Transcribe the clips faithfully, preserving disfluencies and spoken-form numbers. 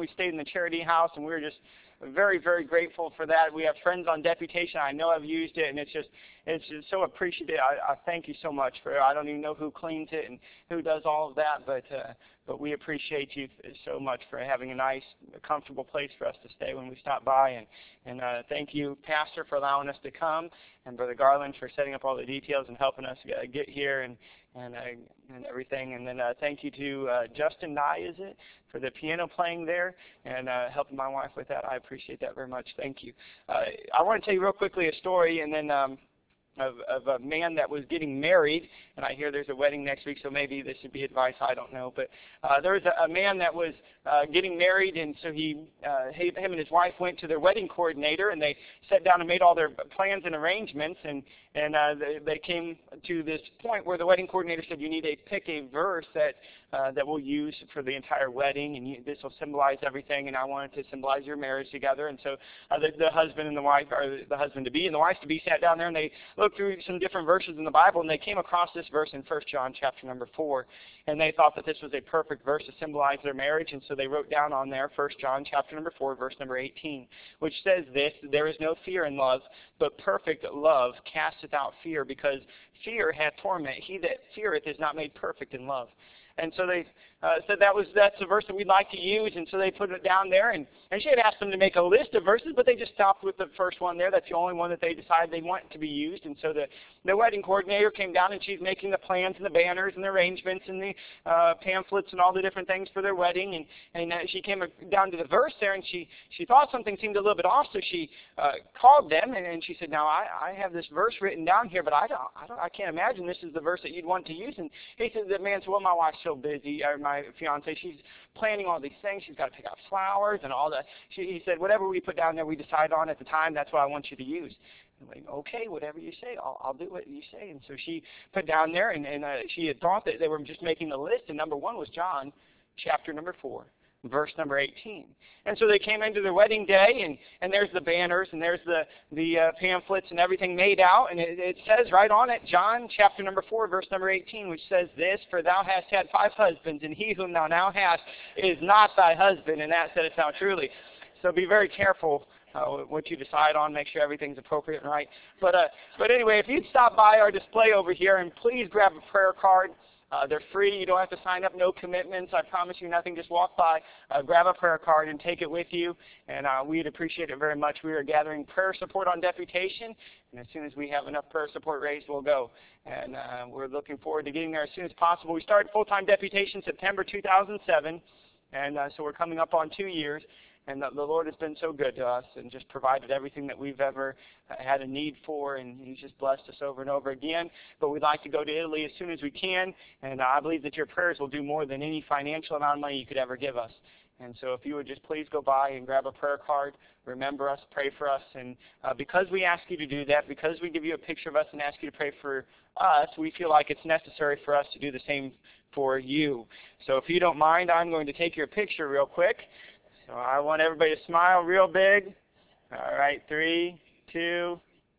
We stayed in the charity house, and we were just very, very grateful for that. We have friends on deputation. I know I've used it, and it's just it's just so appreciative. I, I thank you so much for it. I don't even know who cleans it and who does all of that, but uh, but we appreciate you so much for having a nice, comfortable place for us to stay when we stop by. And, and uh, thank you, Pastor, for allowing us to come, and Brother Garland for setting up all the details and helping us get here and and, uh, and everything. And then uh, thank you to uh, Justin Nye, is it, for the piano playing there and uh, helping my wife with that. I appreciate that very much. Thank you. Uh, I want to tell you real quickly a story, and then um, Of, of a man that was getting married, and I hear there's a wedding next week, so maybe this should be advice, I don't know. But uh, there was a, a man that was uh, getting married, and so he, uh, he, him and his wife went to their wedding coordinator, and they sat down and made all their plans and arrangements, and, and uh, they, they came to this point where the wedding coordinator said, you need to pick a verse that uh, that we'll use for the entire wedding, and you, this will symbolize everything, and I wanted to symbolize your marriage together. And so uh, the, the husband and the wife, or the husband-to-be and the wife-to-be sat down there, and they looked through some different verses in the Bible, and they came across this verse in First John chapter number four, and they thought that this was a perfect verse to symbolize their marriage, and so they wrote down on there First John chapter number four, verse number eighteen, which says this, there is no fear in love, but perfect love casteth out fear, because fear hath torment. He that feareth is not made perfect in love. And so they uh, said that was that's the verse that we'd like to use, and so they put it down there. And, and she had asked them to make a list of verses, but they just stopped with the first one there. That's the only one that they decided they want to be used. And so the, the wedding coordinator came down, and she's making the plans and the banners and the arrangements and the uh, pamphlets and all the different things for their wedding. And, and uh, she came down to the verse there, and she, she thought something seemed a little bit off, so she uh, called them, and, and she said, now, I, I have this verse written down here, but I, don't, I, don't, I can't imagine this is the verse that you'd want to use. And he said, the man said, well, my wife's so busy, or my fiance, she's planning all these things. She's got to pick out flowers and all that. She, he said, whatever we put down there, we decide on at the time. That's what I want you to use. I'm like, okay, whatever you say, I'll, I'll do what you say. And so she put down there, and, and uh, she had thought that they were just making the list, and number one was John, chapter number four, verse number eighteen. And so they came into their wedding day, and, and there's the banners, and there's the, the uh, pamphlets and everything made out, and it, it says right on it, John chapter number four, verse number eighteen, which says this, for thou hast had five husbands, and he whom thou now hast is not thy husband, and that said it now truly. So be very careful uh, what you decide on. Make sure everything's appropriate and right. But, uh, but anyway, if you'd stop by our display over here, and please grab a prayer card. Uh, they're free. You don't have to sign up. No commitments. I promise you nothing. Just walk by, uh, grab a prayer card, and take it with you. And uh, we'd appreciate it very much. We are gathering prayer support on deputation, and as soon as we have enough prayer support raised, we'll go. And uh, we're looking forward to getting there as soon as possible. We started full-time deputation September two thousand seven, and uh, so we're coming up on two years. And the, the Lord has been so good to us and just provided everything that we've ever uh, had a need for, and He's just blessed us over and over again. But we'd like to go to Italy as soon as we can, and uh, I believe that your prayers will do more than any financial amount of money you could ever give us. And so if you would just please go by and grab a prayer card, remember us, pray for us. And uh, because we ask you to do that, because we give you a picture of us and ask you to pray for us, we feel like it's necessary for us to do the same for you. So if you don't mind, I'm going to take your picture real quick. So I want everybody to smile real big. All right, three, two,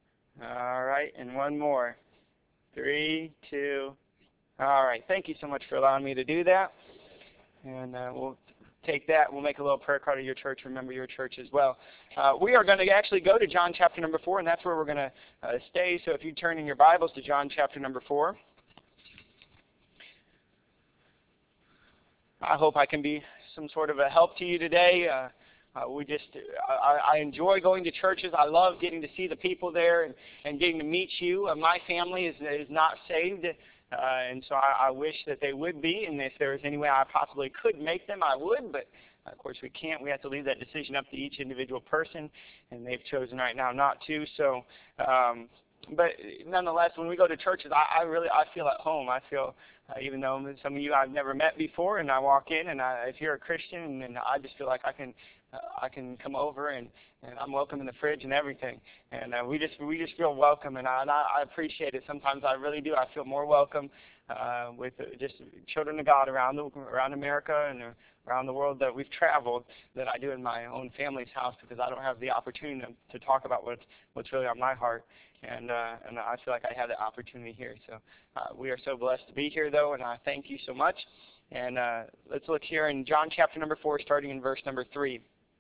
all right, and one more. Three, two, all right. Thank you so much for allowing me to do that. And uh, we'll take that. We'll make a little prayer card of your church. Remember your church as well. Uh, we are going to actually go to John chapter number four, and that's where we're going to uh, stay. So if you turn in your Bibles to John chapter number four. I hope I can be some sort of a help to you today. Uh, uh, we just, I, I enjoy going to churches. I love getting to see the people there and, and getting to meet you. Uh, my family is is not saved, uh, and so I, I wish that they would be. And if there was any way I possibly could make them, I would. But of course, we can't. We have to leave that decision up to each individual person, and they've chosen right now not to. So. Um, But nonetheless, when we go to churches, I, I really I feel at home. I feel, uh, even though some of you I've never met before, and I walk in, and I, if you're a Christian, and I just feel like I can uh, I can come over, and, and I'm welcome in the fridge and everything. And uh, we just we just feel welcome, and I, and I appreciate it. Sometimes I really do. I feel more welcome uh, with just children of God around the, around America and around the world that we've traveled than I do in my own family's house, because I don't have the opportunity to, to talk about what's what's really on my heart. And uh, and I feel like I have the opportunity here. So uh, we are so blessed to be here, though, and I thank you so much. And uh, let's look here in John chapter number four, starting in verse number three.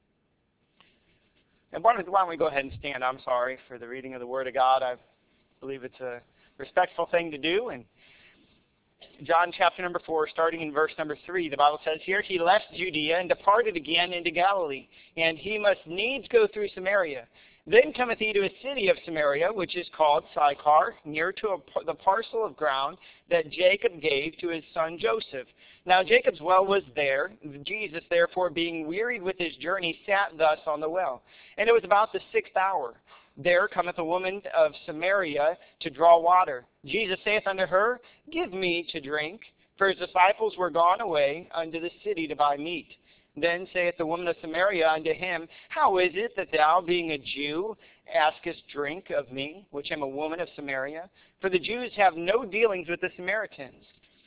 And why don't, why don't we go ahead and stand? I'm sorry for the reading of the Word of God. I believe it's a respectful thing to do. And John chapter number four, starting in verse number three, the Bible says here, he left Judea and departed again into Galilee, and he must needs go through Samaria. Then cometh he to a city of Samaria, which is called Sychar, near to a, the parcel of ground that Jacob gave to his son Joseph. Now Jacob's well was there. Jesus, therefore, being wearied with his journey, sat thus on the well. And it was about the sixth hour. There cometh a woman of Samaria to draw water. Jesus saith unto her, Give me to drink. For his disciples were gone away unto the city to buy meat. Then saith the woman of Samaria unto him, How is it that thou, being a Jew, askest drink of me, which am a woman of Samaria? For the Jews have no dealings with the Samaritans.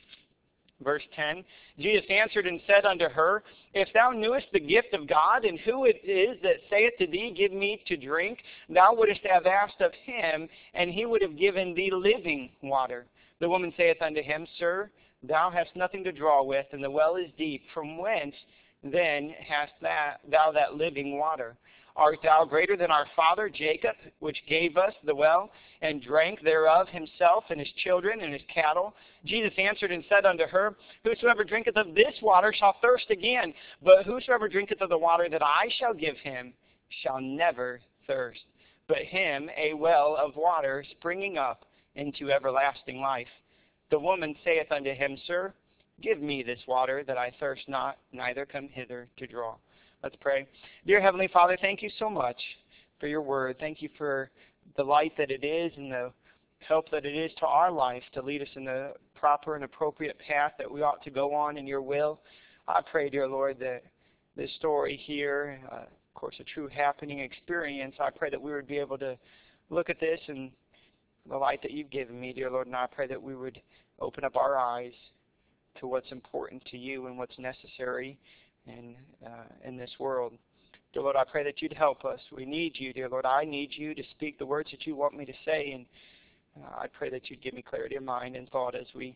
Verse ten, Jesus answered and said unto her, If thou knewest the gift of God, and who it is that saith to thee, Give me to drink, thou wouldest have asked of him, and he would have given thee living water. The woman saith unto him, Sir, thou hast nothing to draw with, and the well is deep. From whence then hast that, thou that living water? Art thou greater than our father Jacob, which gave us the well, and drank thereof himself, and his children, and his cattle? Jesus answered and said unto her, Whosoever drinketh of this water shall thirst again, but whosoever drinketh of the water that I shall give him shall never thirst, but him a well of water springing up into everlasting life. The woman saith unto him, Sir, give me this water, that I thirst not, neither come hither to draw. Let's pray. Dear Heavenly Father, thank you so much for your word. Thank you for the light that it is and the help that it is to our life to lead us in the proper and appropriate path that we ought to go on in your will. I pray, dear Lord, that this story here, uh, of course, a true happening experience, I pray that we would be able to look at this in the light that you've given me, dear Lord, and I pray that we would open up our eyes to what's important to you and what's necessary in, uh, in this world. Dear Lord, I pray that you'd help us. We need you, dear Lord. I need you to speak the words that you want me to say, and uh, I pray that you'd give me clarity of mind and thought as we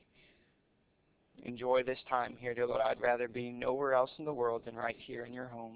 enjoy this time here, dear Lord. I'd rather be nowhere else in the world than right here in your home.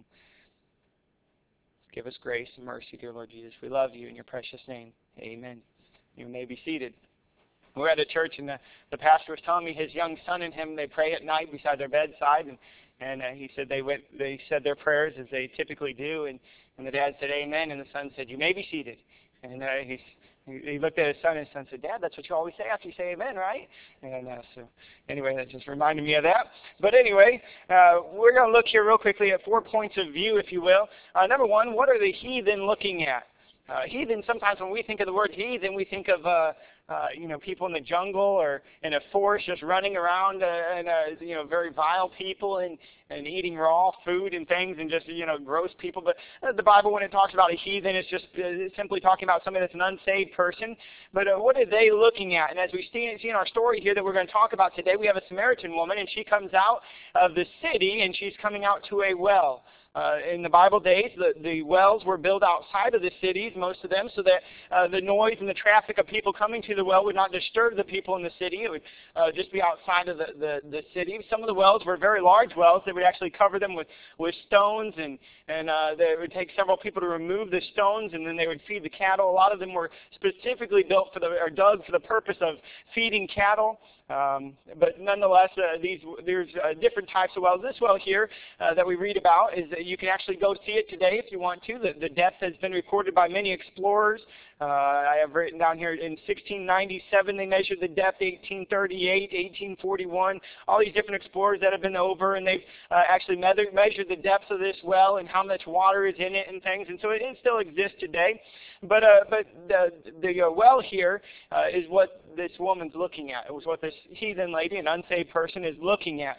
Give us grace and mercy, dear Lord Jesus. We love you in your precious name. Amen. You may be seated. We're at a church, and the, the pastor was telling me his young son and him, they pray at night beside their bedside, and and uh, he said they went, they said their prayers as they typically do, and, and the dad said, Amen, and the son said, You may be seated. And uh, he, he looked at his son, and his son said, Dad, that's what you always say after you say Amen, right? And uh, so anyway, that just reminded me of that. But anyway, uh, we're going to look here real quickly at four points of view, if you will. Uh, number one, what are the heathen looking at? Uh, heathen, sometimes when we think of the word heathen, we think of, uh, uh, you know, people in the jungle or in a forest just running around uh, and, uh, you know, very vile people and, and eating raw food and things and just, you know, gross people. But uh, the Bible, when it talks about a heathen, it's just uh, simply talking about somebody that's an unsaved person. But uh, what are they looking at? And as we see, see in our story here that we're going to talk about today, we have a Samaritan woman, and she comes out of the city, and she's coming out to a well. Uh, in the Bible days, the, the wells were built outside of the cities, most of them, so that uh, the noise and the traffic of people coming to the well would not disturb the people in the city. It would uh, just be outside of the, the, the city. Some of the wells were very large wells. They would actually cover them with, with stones, and, and uh, they would take several people to remove the stones, and then they would feed the cattle. A lot of them were specifically built for the, or dug for the purpose of feeding cattle. Um, but nonetheless, uh, these there's uh, different types of wells. This well here uh, that we read about is that you can actually go see it today if you want to. The, the depth has been recorded by many explorers. Uh, I have written down here in sixteen ninety-seven they measured the depth, eighteen thirty-eight, eighteen forty-one, all these different explorers that have been over, and they've uh, actually measured, measured the depth of this well and how much water is in it and things, and so it, it still exists today. But uh, but the, the uh, well here uh, is what this woman's looking at. It was what this heathen lady, an unsaved person, is looking at.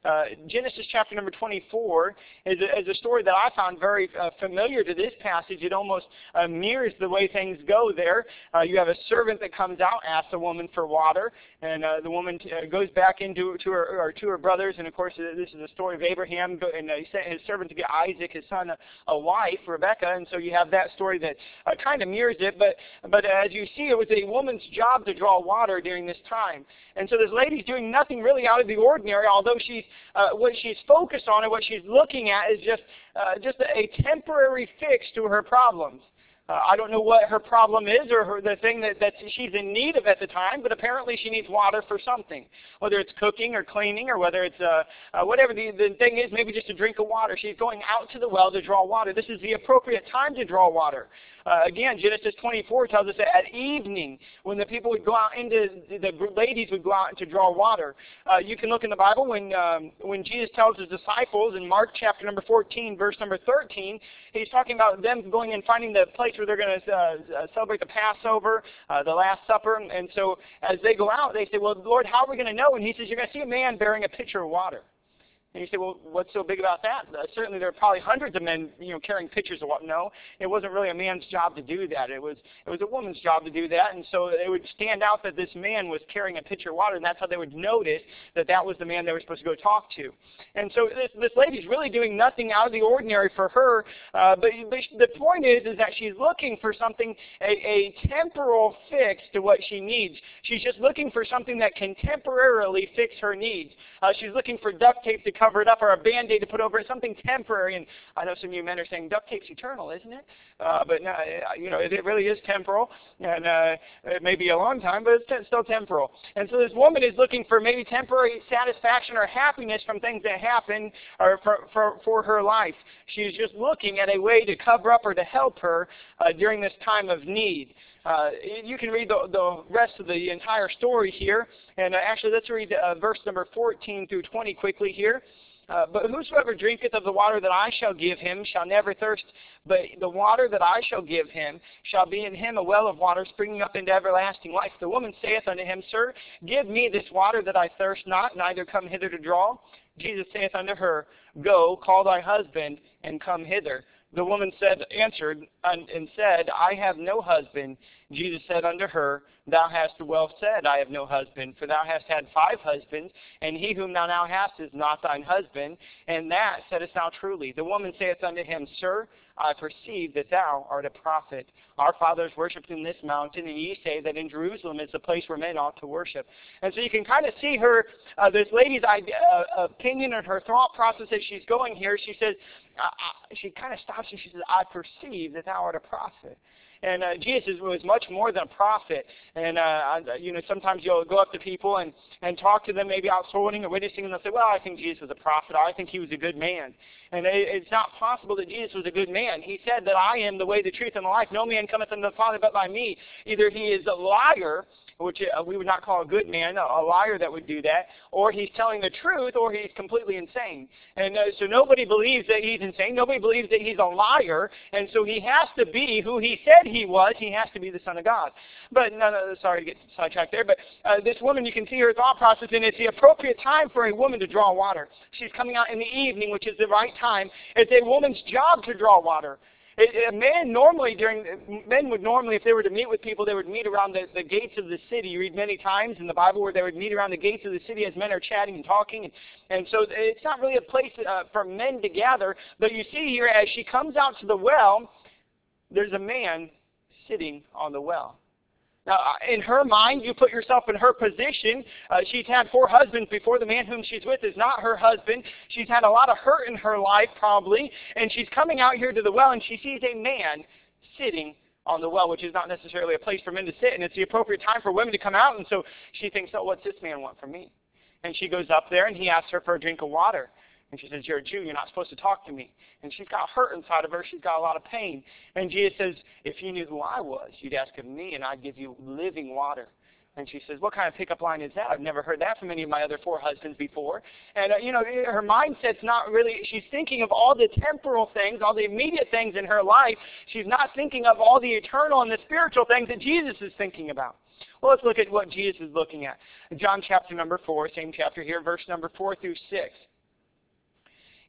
Uh, Genesis chapter number twenty-four is a, is a story that I found very uh, familiar to this passage. It almost uh, mirrors the way things go there. Uh, you have a servant that comes out, asks a woman for water, and uh, the woman t- uh, goes back into to her or to her brothers. And of course, this is a story of Abraham, and uh, he sent his servant to get Isaac, his son, a, a wife, Rebecca. And so you have that story that uh, kind of mirrors it. But but as you see, it was a woman's job to draw water during this time. And so this lady's doing nothing really out of the ordinary, although she's uh, what she's focused on and what she's looking at is just uh, just a, a temporary fix to her problems. Uh, I don't know what her problem is or her, the thing that, that she's in need of at the time, but apparently she needs water for something, whether it's cooking or cleaning or whether it's uh, uh, whatever the, the thing is, maybe just a drink of water. She's going out to the well to draw water. This is the appropriate time to draw water. Uh, again, Genesis twenty-four tells us that at evening, when the people would go out into, the ladies would go out to draw water. Uh, you can look in the Bible when um, when Jesus tells his disciples in Mark chapter number fourteen, verse number thirteen, he's talking about them going and finding the place where they're going to uh, celebrate the Passover, uh, the Last Supper. And so as they go out, they say, well, Lord, how are we going to know? And he says, you're going to see a man bearing a pitcher of water. And you say, well, what's so big about that? Uh, certainly there are probably hundreds of men, you know, carrying pitchers of water. No, it wasn't really a man's job to do that. It was it was a woman's job to do that. And so it would stand out that this man was carrying a pitcher of water, and that's how they would notice that that was the man they were supposed to go talk to. And so this, this lady's really doing nothing out of the ordinary for her. Uh, but, but the point is, is that she's looking for something, a, a temporal fix to what she needs. She's just looking for something that can temporarily fix her needs. Uh, she's looking for duct tape to cover it up or a Band-Aid to put over it, something temporary. And I know some of you men are saying duct tape's eternal, isn't it? Uh, but no, you know, it, it really is temporal, and uh, it may be a long time, but it's t- still temporal. And so this woman is looking for maybe temporary satisfaction or happiness from things that happen or for, for, for her life. She's just looking at a way to cover up or to help her uh, during this time of need. Uh, you can read the, the rest of the entire story here. And uh, actually, let's read uh, verse number fourteen through twenty quickly here. Uh, but whosoever drinketh of the water that I shall give him shall never thirst, but the water that I shall give him shall be in him a well of water springing up into everlasting life. The woman saith unto him, Sir, give me this water that I thirst not, neither come hither to draw. Jesus saith unto her, Go, call thy husband, and come hither. The woman said, answered and, and said, I have no husband. Jesus said unto her, Thou hast well said, I have no husband, for thou hast had five husbands, and he whom thou now hast is not thine husband, and that saidest thou truly. The woman saith unto him, Sir, I perceive that thou art a prophet. Our fathers worshipped in this mountain, and ye say that in Jerusalem is the place where men ought to worship. And so you can kind of see her, uh, this lady's idea, uh, opinion and her thought process as she's going here. She says, uh, she kind of stops and she says, I perceive that thou art a prophet. And uh, Jesus was much more than a prophet. And, uh, you know, sometimes you'll go up to people and, and talk to them maybe out sorting or witnessing, and they'll say, well, I think Jesus was a prophet. I think he was a good man. And it, it's not possible that Jesus was a good man. He said that I am the way, the truth, and the life. No man cometh unto the Father but by me. Either he is a liar, which uh, we would not call a good man, a, a liar that would do that, or he's telling the truth, or he's completely insane. And uh, so nobody believes that he's insane. Nobody believes that he's a liar. And so he has to be who he said he was. He has to be the Son of God. But, no, no, sorry to get sidetracked there, but uh, this woman, you can see her thought process, and it's the appropriate time for a woman to draw water. She's coming out in the evening, which is the right time. It's a woman's job to draw water. A man normally, during men would normally, if they were to meet with people, they would meet around the, the gates of the city. You read many times in the Bible where they would meet around the gates of the city as men are chatting and talking. And, and so it's not really a place uh, for men to gather. But you see here, as she comes out to the well, there's a man sitting on the well. Now, in her mind, you put yourself in her position. Uh, she's had four husbands before. The man whom she's with is not her husband. She's had a lot of hurt in her life, probably. And she's coming out here to the well, and she sees a man sitting on the well, which is not necessarily a place for men to sit. And it's the appropriate time for women to come out. And so she thinks, oh, what's this man want from me? And she goes up there, and he asks her for a drink of water. And she says, you're a Jew, you're not supposed to talk to me. And she's got hurt inside of her, she's got a lot of pain. And Jesus says, if you knew who I was, you'd ask of me, and I'd give you living water. And she says, what kind of pickup line is that? I've never heard that from any of my other four husbands before. And, uh, you know, her mindset's not really, she's thinking of all the temporal things, all the immediate things in her life. She's not thinking of all the eternal and the spiritual things that Jesus is thinking about. Well, let's look at what Jesus is looking at. John chapter number four, same chapter here, verse number four through six.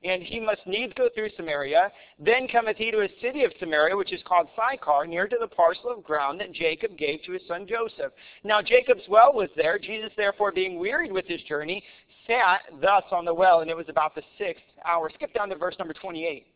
and he must needs go through Samaria. Then cometh he to a city of Samaria, which is called Sychar, near to the parcel of ground that Jacob gave to his son Joseph. Now Jacob's well was there. Jesus, therefore, being wearied with his journey, sat thus on the well, and it was about the sixth hour. Skip down to verse number twenty-eight.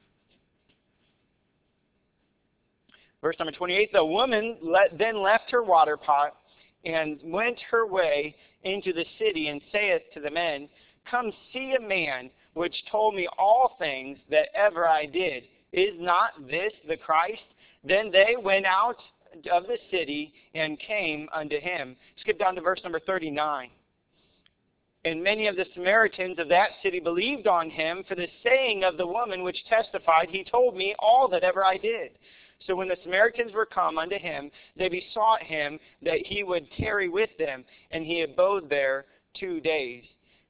Verse number twenty-eight, the woman let, then left her water pot and went her way into the city, and saith to the men, Come see a man which told me all things that ever I did. Is not this the Christ? Then they went out of the city and came unto him. Skip down to verse number thirty-nine. And many of the Samaritans of that city believed on him for the saying of the woman which testified, He told me all that ever I did. So when the Samaritans were come unto him, they besought him that he would tarry with them, and he abode there two days.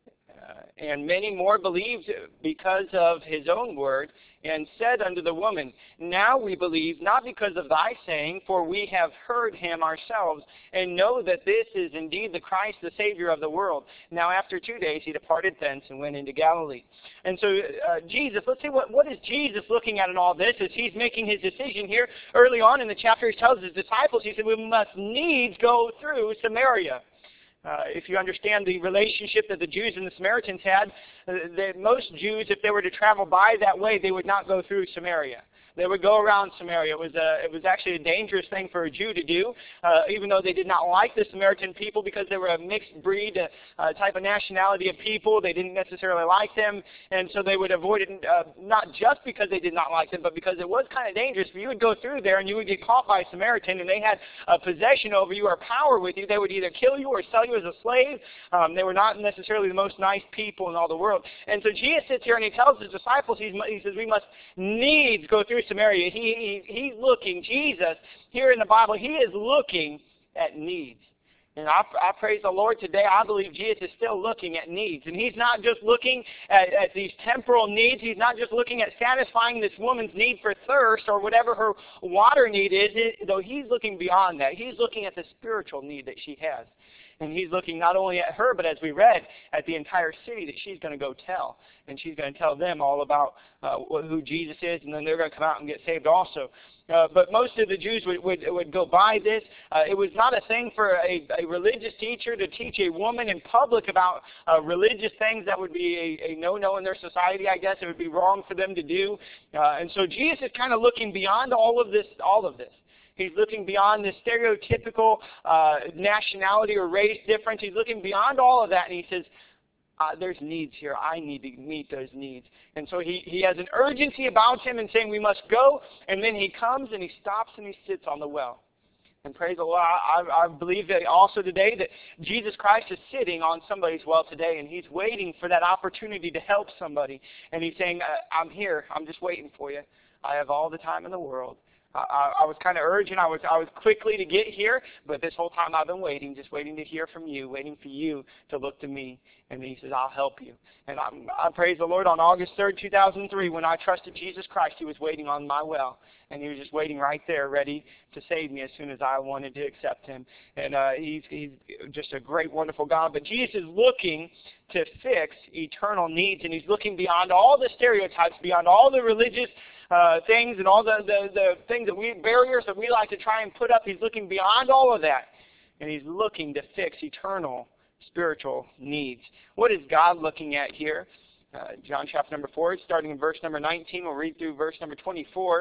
Uh, and many more believed because of his own word, and said unto the woman, Now we believe, not because of thy saying, for we have heard him ourselves, and know that this is indeed the Christ, the Savior of the world. Now after two days he departed thence and went into Galilee. And so uh, Jesus, let's see, what, what is Jesus looking at in all this as he's making his decision here? Early on in the chapter, he tells his disciples, he said, we must needs go through Samaria. Uh, if you understand the relationship that the Jews and the Samaritans had, uh, that most Jews, if they were to travel by that way, they would not go through Samaria. They would go around Samaria. It was, a, it was actually a dangerous thing for a Jew to do, uh, even though they did not like the Samaritan people because they were a mixed breed uh, type of nationality of people. They didn't necessarily like them, and so they would avoid it, uh, not just because they did not like them, but because it was kind of dangerous. If you would go through there and you would get caught by a Samaritan and they had a possession over you or power with you, they would either kill you or sell you as a slave. Um, they were not necessarily the most nice people in all the world. And so Jesus sits here and he tells his disciples, he's, he says, we must needs go through Samaria. He, he, he's looking, Jesus, here in the Bible, he is looking at needs. And I, I praise the Lord today. I believe Jesus is still looking at needs. And he's not just looking at, at these temporal needs. He's not just looking at satisfying this woman's need for thirst or whatever her water need is, it, though he's looking beyond that. He's looking at the spiritual need that she has. And he's looking not only at her, but as we read, at the entire city that she's going to go tell. And she's going to tell them all about uh, who Jesus is, and then they're going to come out and get saved also. Uh, but most of the Jews would, would, would go by this. Uh, it was not a thing for a, a religious teacher to teach a woman in public about uh, religious things. That would be a, a no-no in their society, I guess. It would be wrong for them to do. Uh, and so Jesus is kind of looking beyond all of this, all of this. He's looking beyond the stereotypical uh, nationality or race difference. He's looking beyond all of that, and he says, uh, there's needs here. I need to meet those needs. And so he, he has an urgency about him and saying we must go, and then he comes and he stops and he sits on the well. And praise the Lord, I, I believe that also today that Jesus Christ is sitting on somebody's well today, and he's waiting for that opportunity to help somebody. And he's saying, I'm here. I'm just waiting for you. I have all the time in the world. I, I was kind of urgent. I was I was quickly to get here, but this whole time I've been waiting, just waiting to hear from you, waiting for you to look to me. And he says, I'll help you. And I, I praise the Lord. On August third, two thousand three, when I trusted Jesus Christ, he was waiting on my well. And he was just waiting right there, ready to save me as soon as I wanted to accept him. And uh, he's, he's just a great, wonderful God. But Jesus is looking to fix eternal needs, and he's looking beyond all the stereotypes, beyond all the religious uh, things and all the, the, the things that we, barriers that we like to try and put up. He's looking beyond all of that, and he's looking to fix eternal spiritual needs. What is God looking at here? Uh, John chapter number four, starting in verse number nineteen. We'll read through verse number twenty-four.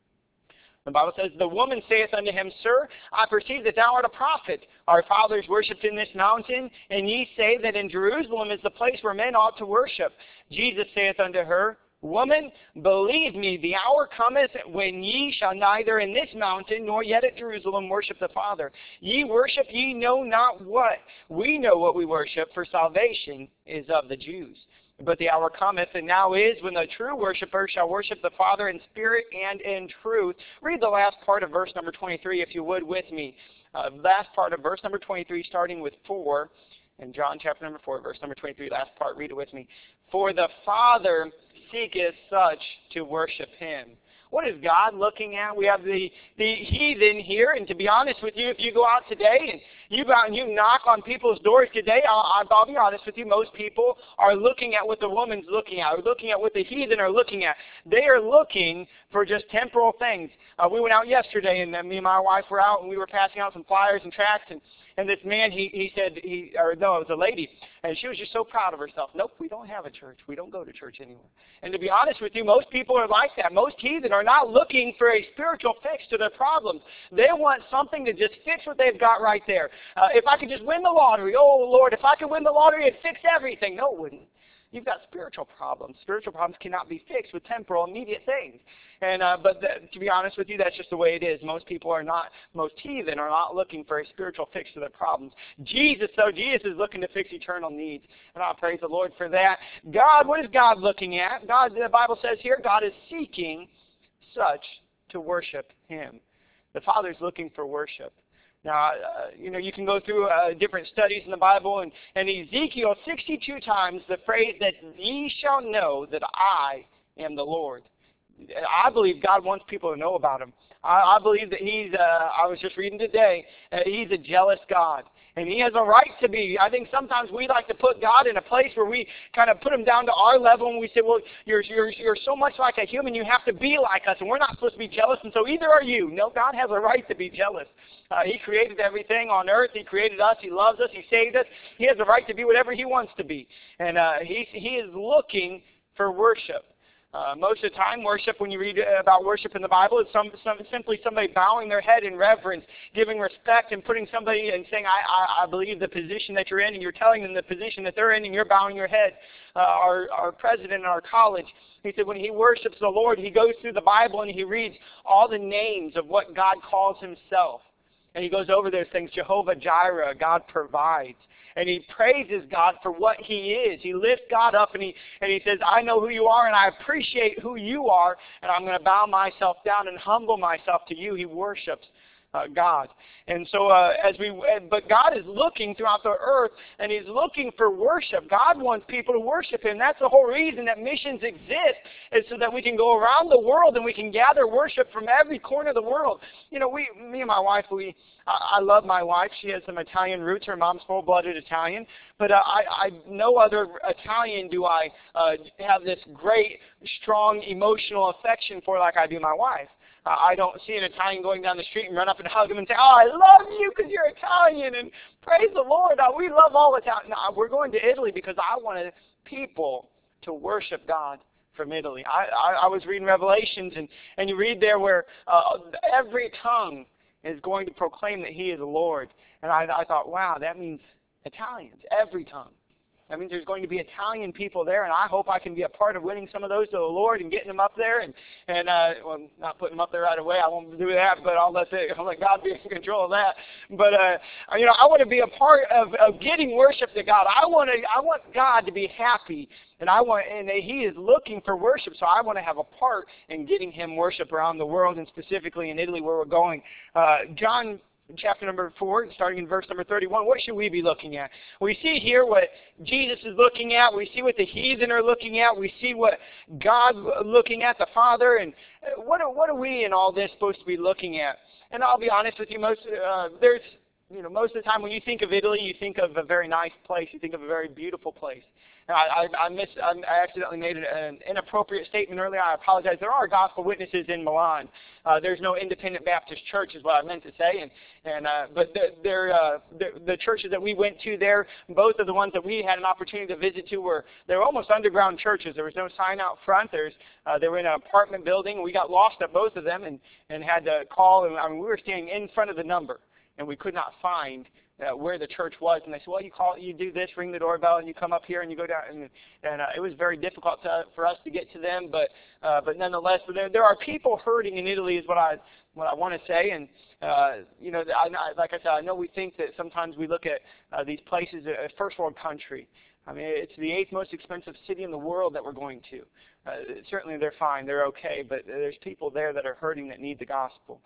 The Bible says, The woman saith unto him, Sir, I perceive that thou art a prophet. Our fathers worshipped in this mountain, and ye say that in Jerusalem is the place where men ought to worship. Jesus saith unto her, Woman, believe me, the hour cometh when ye shall neither in this mountain nor yet at Jerusalem worship the Father. Ye worship ye know not what. We know what we worship, for salvation is of the Jews. But the hour cometh, and now is, when the true worshippers shall worship the Father in spirit and in truth. Read the last part of verse number twenty-three, if you would, with me. Uh, last part of verse number twenty-three, starting with four. In John chapter number four, verse number twenty-three, last part, read it with me. For the Father seeketh such to worship him. What is God looking at? We have the, the heathen here, and to be honest with you, if you go out today and you go out and you knock on people's doors today, I'll, I'll be honest with you, most people are looking at what the woman's looking at, or looking at what the heathen are looking at. They are looking for just temporal things. Uh, we went out yesterday, and uh, me and my wife were out, and we were passing out some flyers and tracts, and, and this man, he, he said, he or no, it was a lady, and she was just so proud of herself. Nope, we don't have a church. We don't go to church anymore. And to be honest with you, most people are like that. Most heathen are not looking for a spiritual fix to their problems. They want something to just fix what they've got right there. Uh, if I could just win the lottery, oh Lord, if I could win the lottery, it'd fix everything. No, it wouldn't. You've got spiritual problems. Spiritual problems cannot be fixed with temporal, immediate things. And uh, but the, to be honest with you, that's just the way it is. Most people are not, most heathen are not looking for a spiritual fix to their problems. Jesus, though, Jesus is looking to fix eternal needs. And I praise the Lord for that. God, what is God looking at? God, the Bible says here, God is seeking such to worship Him. The Father's looking for worship. Now, uh, you know, you can go through uh, different studies in the Bible, and, and Ezekiel, sixty-two times the phrase that ye shall know that I am the Lord. I believe God wants people to know about Him. I, I believe that He's, uh, I was just reading today, uh, He's a jealous God. And He has a right to be. I think sometimes we like to put God in a place where we kind of put Him down to our level, and we say, well, you're, you're, you're so much like a human, you have to be like us, and we're not supposed to be jealous, and so either are you. No, God has a right to be jealous. Uh, he created everything on earth. He created us. He loves us. He saved us. He has the right to be whatever He wants to be. And uh, he, he is looking for worship. Uh, most of the time, worship, when you read about worship in the Bible, is some, some, simply somebody bowing their head in reverence, giving respect, and putting somebody and saying, I, I, I believe the position that you're in, and you're telling them the position that they're in, and you're bowing your head. Uh, our, our president in our college, he said when he worships the Lord, he goes through the Bible and he reads all the names of what God calls Himself. And he goes over those things, Jehovah Jireh, God provides. And he praises God for what He is. He lifts God up and he, and he says, I know who you are and I appreciate who you are, and I'm going to bow myself down and humble myself to you. He worships Uh, God. And so uh, as we, but God is looking throughout the earth, and He's looking for worship. God wants people to worship Him. That's the whole reason that missions exist, is so that we can go around the world and we can gather worship from every corner of the world. You know, we, me and my wife, we, I, I love my wife. She has some Italian roots. Her mom's full-blooded Italian. But uh, I, I, no other Italian do I uh, have this great, strong, emotional affection for like I do my wife. Uh, I don't see an Italian going down the street and run up and hug him and say, oh, I love you because you're Italian, and praise the Lord. Uh, we love all Italian. No, we're going to Italy because I wanted people to worship God from Italy. I, I, I was reading Revelations, and, and you read there where uh, every tongue is going to proclaim that He is the Lord. And I, I thought, wow, that means Italians, every tongue. That means there's going to be Italian people there, and I hope I can be a part of winning some of those to the Lord and getting them up there, and and uh, well, not putting them up there right away. I won't do that, but I'll let the, I'll let God be in control of that. But uh, you know, I want to be a part of, of getting worship to God. I want to, I want God to be happy, and I want, and He is looking for worship. So I want to have a part in getting Him worship around the world, and specifically in Italy, where we're going. Uh, John. Chapter number four, starting in verse number thirty-one, what should we be looking at? We see here what Jesus is looking at. We see what the heathen are looking at. We see what God's looking at, the Father. And what are, what are we in all this supposed to be looking at? And I'll be honest with you, most uh, there's you know most of the time when you think of Italy, you think of a very nice place. You think of a very beautiful place. And I, I, I, miss, I accidentally made an, an inappropriate statement earlier. I apologize. There are gospel witnesses in Milan. Uh, there's no independent Baptist church is what I meant to say. And, and uh, But the, they're, uh, the, the churches that we went to there, both of the ones that we had an opportunity to visit to, were they were almost underground churches. There was no sign out front. There's, uh, they were in an apartment building. We got lost at both of them and, and had to call. And I mean, we were standing in front of the number, and we could not find Uh, where the church was, and they said, well, you call, you do this, ring the doorbell, and you come up here, and you go down, and, and uh, it was very difficult to, for us to get to them, but uh, but nonetheless, there, there are people hurting in Italy, is what I what I want to say, and uh, you know, I, I, like I said, I know we think that sometimes we look at uh, these places, a first world country. I mean, it's the eighth most expensive city in the world that we're going to. Uh, certainly, they're fine, they're okay, but there's people there that are hurting that need the gospel.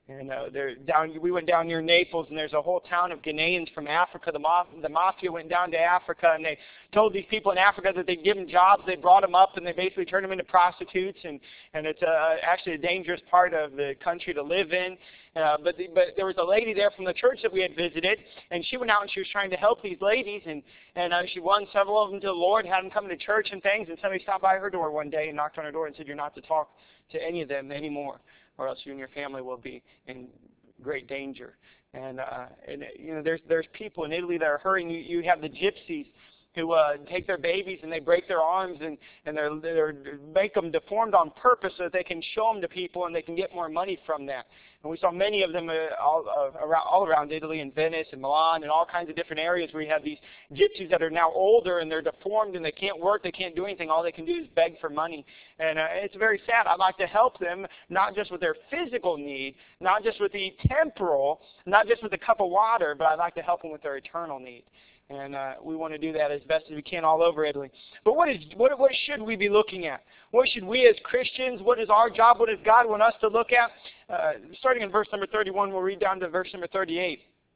And uh, they're down. We went down near Naples, and there's a whole town of Ghanaians from Africa. The, ma- the mafia went down to Africa, and they told these people in Africa that they'd give them jobs. They brought them up, and they basically turned them into prostitutes. And and it's uh, actually a dangerous part of the country to live in. Uh, but the, but there was a lady there from the church that we had visited, and she went out and she was trying to help these ladies, and and uh, she won several of them to the Lord, had them come to church and things. And somebody stopped by her door one day and knocked on her door and said, "You're not to talk to any of them anymore, or else you and your family will be in great danger." And uh, and you know, there's there's people in Italy that are hurting. You, you have the gypsies who uh, take their babies and they break their arms and and they're they're make them deformed on purpose so that they can show them to people and they can get more money from that. And we saw many of them uh, all uh, around all around Italy and Venice and Milan and all kinds of different areas where you have these gypsies that are now older and they're deformed and they can't work, they can't do anything. All they can do is beg for money, and uh, it's very sad. I'd like to help them not just with their physical need, not just with the temporal, not just with a cup of water, but I'd like to help them with their eternal need. And uh, we want to do that as best as we can all over Italy. But what is what what should we be looking at? What should we as Christians, what is our job, what does God want us to look at? Uh, starting in verse number thirty-one, we'll read down to verse number thirty-eight.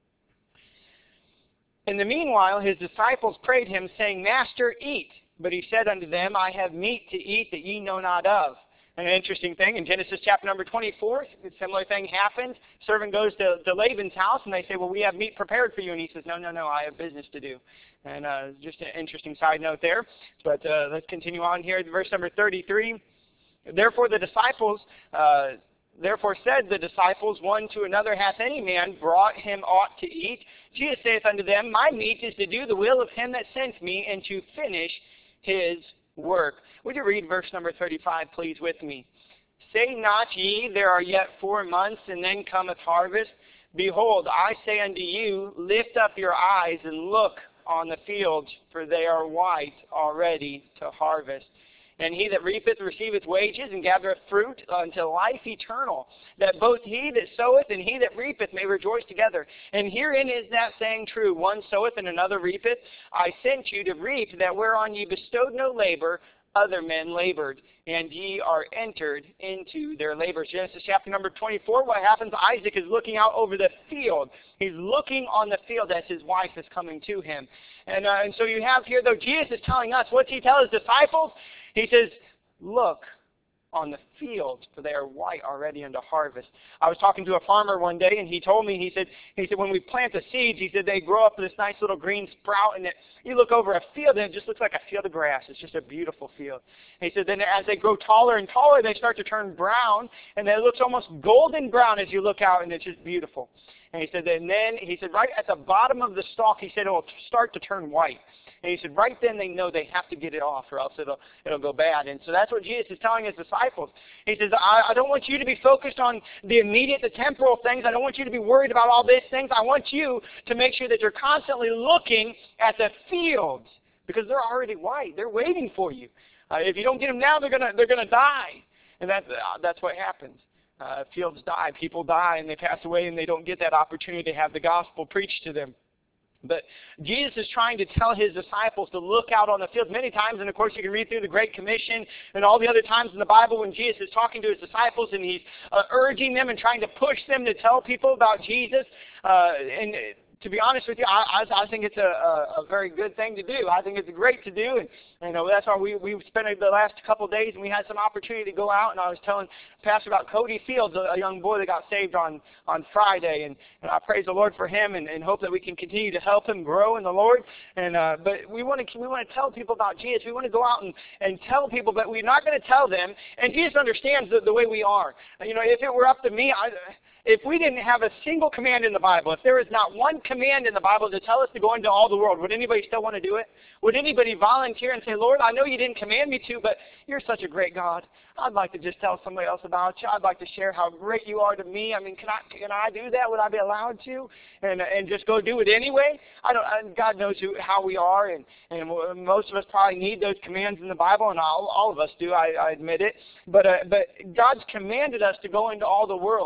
In the meanwhile, his disciples prayed him, saying, Master, eat. But he said unto them, I have meat to eat that ye know not of. An interesting thing, in Genesis chapter number twenty-four, a similar thing happens. Servant goes to, to Laban's house, and they say, well, we have meat prepared for you. And he says, no, no, no, I have business to do. And uh, just an interesting side note there. But uh, let's continue on here. Verse number thirty-three. Therefore the disciples, uh, therefore said the disciples one to another, hath any man brought him aught to eat? Jesus saith unto them, my meat is to do the will of him that sent me, and to finish his work. Would you read verse number thirty-five, please, with me? Say not ye, there are yet four months, and then cometh harvest? Behold, I say unto you, lift up your eyes and look on the fields, for they are white already to harvest. And he that reapeth receiveth wages, and gathereth fruit unto life eternal, that both he that soweth and he that reapeth may rejoice together. And herein is that saying true, one soweth and another reapeth. I sent you to reap that whereon ye bestowed no labor, other men labored, and ye are entered into their labors. Genesis chapter number twenty-four, what happens? Isaac is looking out over the field. He's looking on the field as his wife is coming to him. And, uh, and so you have here, though, Jesus is telling us, what's he tell his disciples? He says, look on the fields, for they are white already unto harvest. I was talking to a farmer one day, and he told me, he said, he said when we plant the seeds, he said they grow up this nice little green sprout, and it, you look over a field, and it just looks like a field of grass. It's just a beautiful field. And he said then as they grow taller and taller, they start to turn brown, and it looks almost golden brown as you look out, and it's just beautiful. And he said, and then, he said, right at the bottom of the stalk, he said, it will start to turn white. And he said, right then they know they have to get it off or else it'll, it'll go bad. And so that's what Jesus is telling his disciples. He says, I, I don't want you to be focused on the immediate, the temporal things. I don't want you to be worried about all these things. I want you to make sure that you're constantly looking at the fields because they're already white. They're waiting for you. Uh, if you don't get them now, they're gonna they're gonna die. And that's, uh, that's what happens. Uh, fields die, people die, and they pass away, and they don't get that opportunity to have the gospel preached to them. But Jesus is trying to tell his disciples to look out on the field many times, and of course you can read through the Great Commission and all the other times in the Bible when Jesus is talking to his disciples and he's uh, urging them and trying to push them to tell people about Jesus. Uh, and to be honest with you, I, I, I think it's a, a, a very good thing to do. I think it's great to do, and you know that's why we we spent the last couple of days, and we had some opportunity to go out. And I was telling Pastor about Cody Fields, a, a young boy that got saved on on Friday, and, and I praise the Lord for him, and, and hope that we can continue to help him grow in the Lord. And uh, but we want to we want to tell people about Jesus. We want to go out and, and tell people, but we're not going to tell them. And Jesus understands the, the way we are. You know, if it were up to me, I. If we didn't have a single command in the Bible, if there was not one command in the Bible to tell us to go into all the world, would anybody still want to do it? Would anybody volunteer and say, Lord, I know you didn't command me to, but you're such a great God. I'd like to just tell somebody else about you. I'd like to share how great you are to me. I mean, can I can I do that? Would I be allowed to? And and just go do it anyway? I don't. And God knows who, how we are, and, and most of us probably need those commands in the Bible, and all, all of us do, I, I admit it. But uh, but God's commanded us to go into all the world.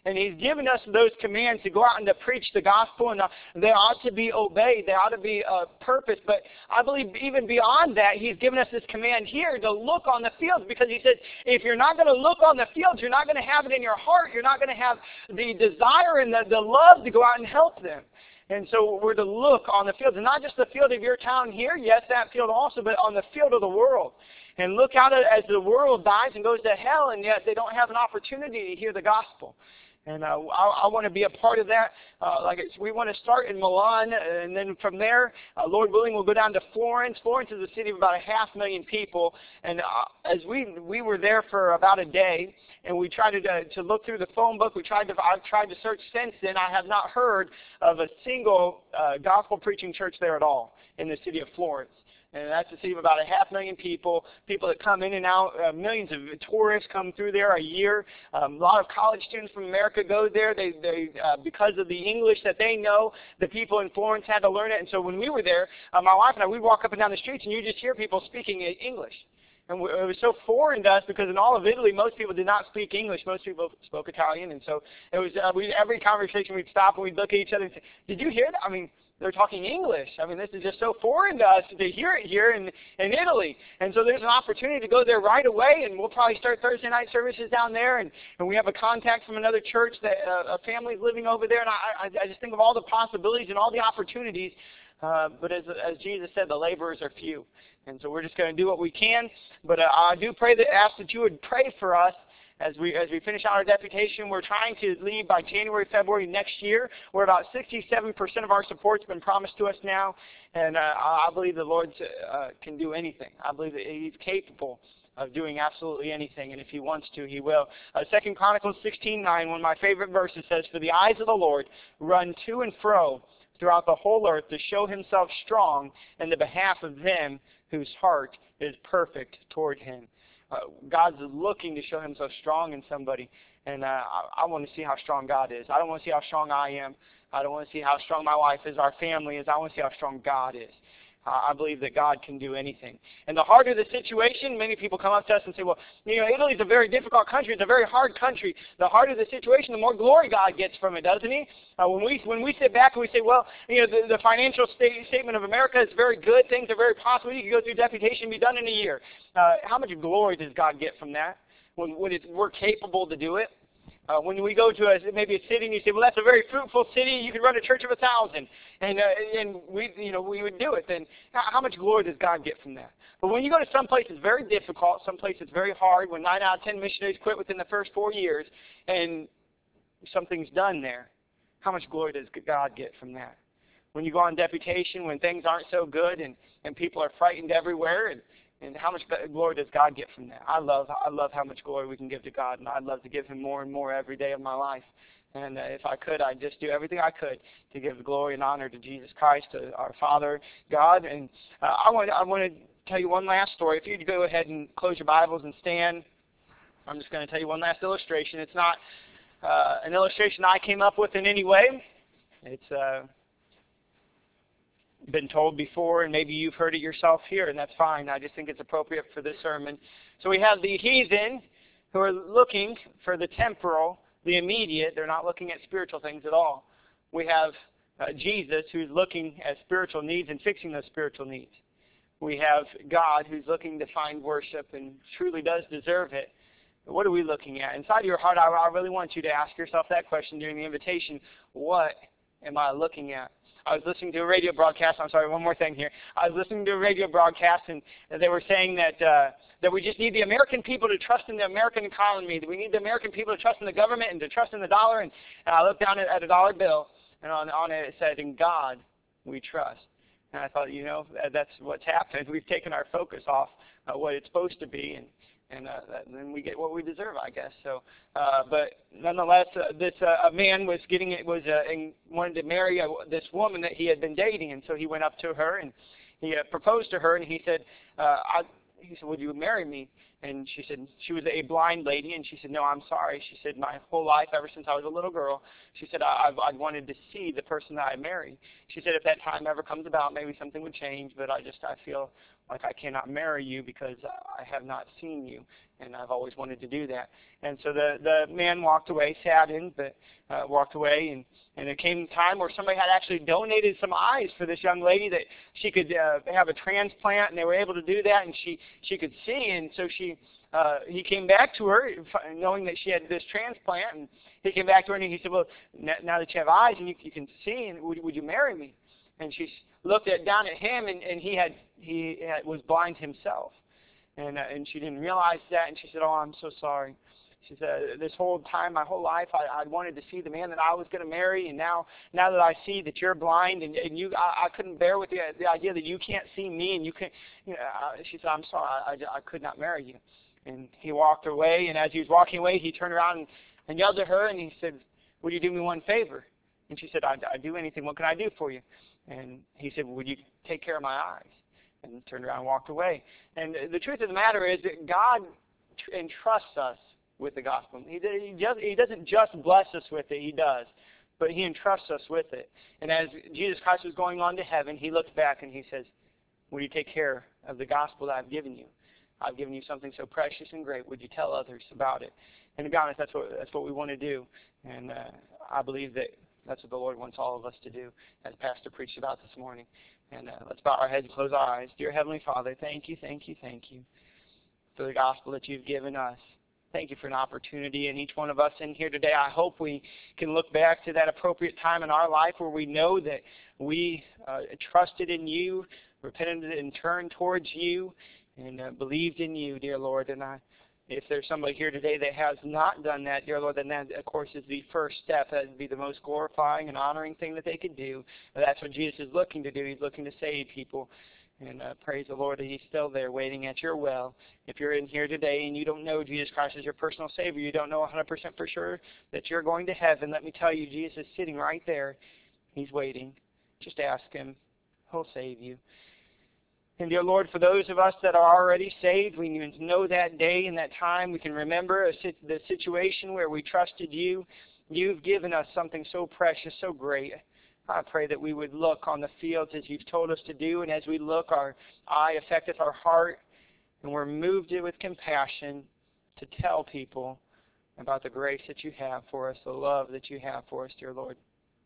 And He's given us those commands to go out and to preach the gospel, and uh, they ought to be obeyed. They ought to be uh, purpose. But I believe even beyond that, He's given us this command here to look on the fields, because He says, if you're not going to look on the fields, you're not going to have it in your heart. You're not going to have the desire and the, the love to go out and help them. And so we're to look on the fields, and not just the field of your town here, yes, that field also, but on the field of the world. And look out as the world dies and goes to hell, and yet they don't have an opportunity to hear the gospel. And uh, I, I want to be a part of that. Uh, like it's, we want to start in Milan, and then from there, uh, Lord willing, we'll go down to Florence. Florence is a city of about a half million people. And uh, as we we were there for about a day, and we tried to uh, to look through the phone book. We tried to I've tried to search since then. I have not heard of a single uh, gospel preaching church there at all in the city of Florence. And that's a city of about a half million people, people that come in and out. Uh, millions of tourists come through there a year. Um, a lot of college students from America go there. They, they uh, because of the English that they know, the people in Florence had to learn it. And so when we were there, uh, my wife and I, we'd walk up and down the streets, and you just hear people speaking English. And we, it was so foreign to us, because in all of Italy, most people did not speak English. Most people spoke Italian. And so it was uh, we, every conversation we'd stop and we'd look at each other and say, did you hear that? I mean, they're talking English. I mean, this is just so foreign to us to hear it here in, in Italy. And so there's an opportunity to go there right away, and we'll probably start Thursday night services down there. And, and we have a contact from another church that uh, a family's living over there. And I, I, I just think of all the possibilities and all the opportunities. Uh, but as, as Jesus said, the laborers are few. And so we're just going to do what we can. But uh, I do pray that, ask that you would pray for us. As we as we finish out our deputation. We're trying to leave by January, February next year. We're about sixty-seven percent of our support's been promised to us now, and uh, I believe the Lord uh, can do anything. I believe that He's capable of doing absolutely anything, and if He wants to, He will. Uh, Second Chronicles sixteen nine, one of my favorite verses, says, "For the eyes of the Lord run to and fro throughout the whole earth to show Himself strong in the behalf of them whose heart is perfect toward Him." Uh, God's looking to show Himself strong in somebody, and uh, I, I want to see how strong God is. I don't want to see how strong I am. I don't want to see how strong my wife is, our family is. I want to see how strong God is. Uh, I believe that God can do anything. And the harder the situation, many people come up to us and say, well, you know, Italy's a very difficult country. It's a very hard country. The harder the situation, the more glory God gets from it, doesn't He? Uh, when we when we sit back and we say, well, you know, the, the financial state, statement of America is very good. Things are very possible. You can go through deputation and be done in a year. Uh, how much glory does God get from that when, when it's, we're capable to do it? Uh, when we go to a, maybe a city and you say, well, that's a very fruitful city, you could run a church of a thousand, and uh, and we you know we would do it. Then how, how much glory does God get from that? But when you go to some place that's very difficult, some place that's very hard, when nine out of ten missionaries quit within the first four years, and something's done there, how much glory does God get from that? When you go on deputation, when things aren't so good and, and people are frightened everywhere, and And how much glory does God get from that? I love I love how much glory we can give to God, and I'd love to give Him more and more every day of my life. And uh, if I could, I'd just do everything I could to give glory and honor to Jesus Christ, to our Father, God. And uh, I want I want to tell you one last story. If you'd go ahead and close your Bibles and stand, I'm just going to tell you one last illustration. It's not uh, an illustration I came up with in any way. It's uh, been told before, and maybe you've heard it yourself here, and that's fine. I just think it's appropriate for this sermon. So we have the heathen who are looking for the temporal, the immediate. They're not looking at spiritual things at all. We have uh, Jesus, who's looking at spiritual needs and fixing those spiritual needs. We have God, who's looking to find worship and truly does deserve it. But what are we looking at? Inside of your heart, I, I really want you to ask yourself that question during the invitation. What am I looking at? I was listening to a radio broadcast. I'm sorry, one more thing here. I was listening to a radio broadcast, and they were saying that uh, that we just need the American people to trust in the American economy. That we need the American people to trust in the government and to trust in the dollar. And, and I looked down at, at a dollar bill, and on, on it it said, "In God we trust." And I thought, you know, that's what's happened. We've taken our focus off uh, what it's supposed to be, and and uh, then we get what we deserve, I guess. So, uh, but nonetheless, uh, this uh, a man was getting it was uh, and wanted to marry a, this woman that he had been dating, and so he went up to her and he uh, proposed to her, and he said, uh, I, he said, "Would you marry me?" And she said, she was a blind lady, and she said, "No, I'm sorry." She said, "My whole life, ever since I was a little girl," she said, I, I've, I've wanted to see the person that I marry. She said, "If that time ever comes about, maybe something would change, but I just, I feel like I cannot marry you because I have not seen you, and I've always wanted to do that. And so the the man walked away, saddened, but uh, walked away, and and it came time where somebody had actually donated some eyes for this young lady that she could uh, have a transplant, and they were able to do that, and she she could see, and so she. Uh, he came back to her knowing that she had this transplant, and he came back to her and he said, well, now that you have eyes and you, you can see, and would, would you marry me? And she looked at down at him, and, and he had he had, was blind himself, and uh, and she didn't realize that, and she said, oh, I'm so sorry. She said, this whole time, my whole life, I, I wanted to see the man that I was going to marry, and now now that I see that you're blind, and, and you, I, I couldn't bear with the, the idea that you can't see me, and you can't, you know, uh, she said, I'm sorry, I, I, I could not marry you. And he walked away, and as he was walking away, he turned around and, and yelled at her, and he said, would you do me one favor? And she said, I'd, I'd do anything. What can I do for you? And he said, would you take care of my eyes? And turned around and walked away. And the truth of the matter is that God entrusts us with the gospel. He, he, just, he doesn't just bless us with it, he does. But he entrusts us with it. And as Jesus Christ was going on to heaven, he looked back and he says, will you take care of the gospel that I've given you? I've given you something so precious and great. Would you tell others about it? And to be honest, that's what that's what we want to do. And uh, I believe that that's what the Lord wants all of us to do, as Pastor preached about this morning. And uh, let's bow our heads and close our eyes. Dear Heavenly Father, thank you, thank you, thank you for the gospel that you've given us. Thank you for an opportunity, and each one of us in here today, I hope we can look back to that appropriate time in our life where we know that we uh, trusted in you, repented and turned towards you, and uh, believed in you, dear Lord. And I, if there's somebody here today that has not done that, dear Lord, then that, of course, is the first step. That would be the most glorifying and honoring thing that they could do. But that's what Jesus is looking to do. He's looking to save people. And uh, praise the Lord that he's still there waiting at your well. If you're in here today and you don't know Jesus Christ as your personal Savior, you don't know one hundred percent for sure that you're going to heaven, let me tell you, Jesus is sitting right there. He's waiting. Just ask him. He'll save you. And dear Lord, for those of us that are already saved, we need to know that day and that time. We can remember a, the situation where we trusted you. You've given us something so precious, so great. I pray that we would look on the fields as you've told us to do, and as we look, our eye affecteth our heart, and we're moved with compassion to tell people about the grace that you have for us, the love that you have for us, dear Lord.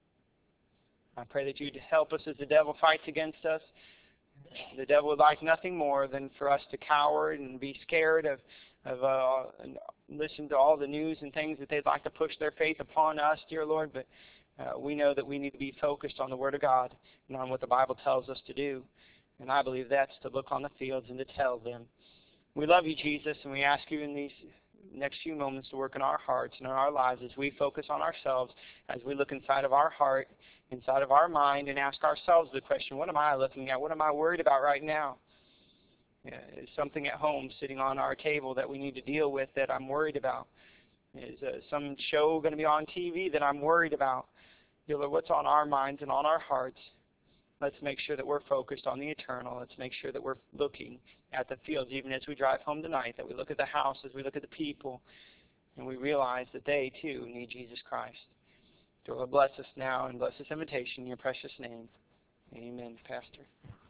I pray that you'd help us as the devil fights against us. The devil would like nothing more than for us to cower and be scared of, of uh, and listen to all the news and things that they'd like to push their faith upon us, dear Lord. But uh, we know that we need to be focused on the Word of God and on what the Bible tells us to do. And I believe that's to look on the fields and to tell them. We love you, Jesus, and we ask you in these next few moments to work in our hearts and in our lives as we focus on ourselves, as we look inside of our heart, inside of our mind, and ask ourselves the question, what am I looking at? What am I worried about right now? Yeah, is something at home sitting on our table that we need to deal with that I'm worried about? Is uh, some show going to be on T V that I'm worried about? Dear Lord, what's on our minds and on our hearts? Let's make sure that we're focused on the eternal. Let's make sure that we're looking at the fields, even as we drive home tonight, that we look at the houses, we look at the people, and we realize that they, too, need Jesus Christ. Lord, bless us now and bless this invitation in your precious name. Amen, Pastor.